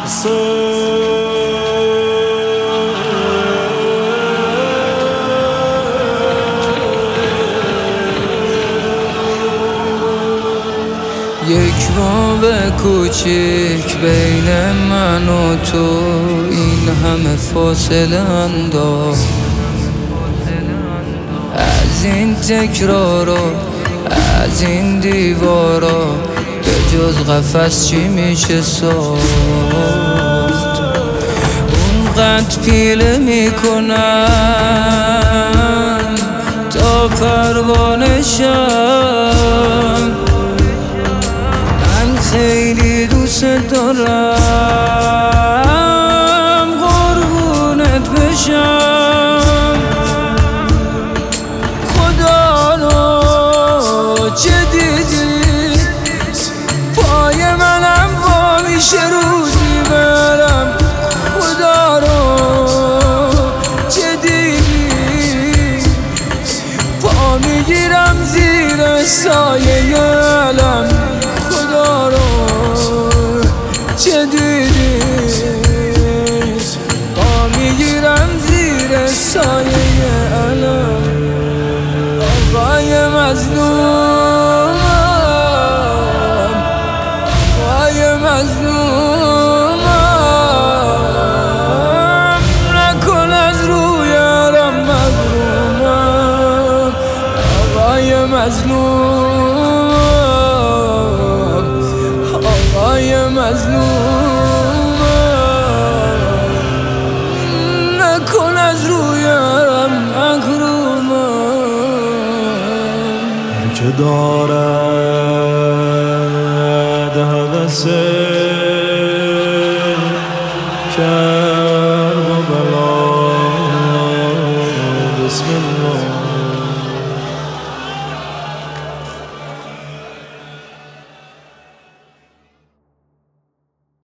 یک باب کوچیک بین من و تو این همه فاصله انداخت. از این تکرارا، از این دیوارا، به جز قفس چی میشه ساخت؟ اونقدر پیله میکنم تا پروانه شم. من خیلی دوست دارم قربونت بشم. خدا رو چه دیدی پای منم وا میشه روزی برم. خدا رو چه دیدی پا میگیرم زیر سایه علم. خدا رو چه دیدی پا میگیرم زیر سایه علم. آقای مظلومم، آقای مظلومم، نکن از روی علم محرومم. آقای مظلومم، آقای مظلومم، نکن از روی علم محرومم. که دارد هوس کرب و بلا، بسم الله.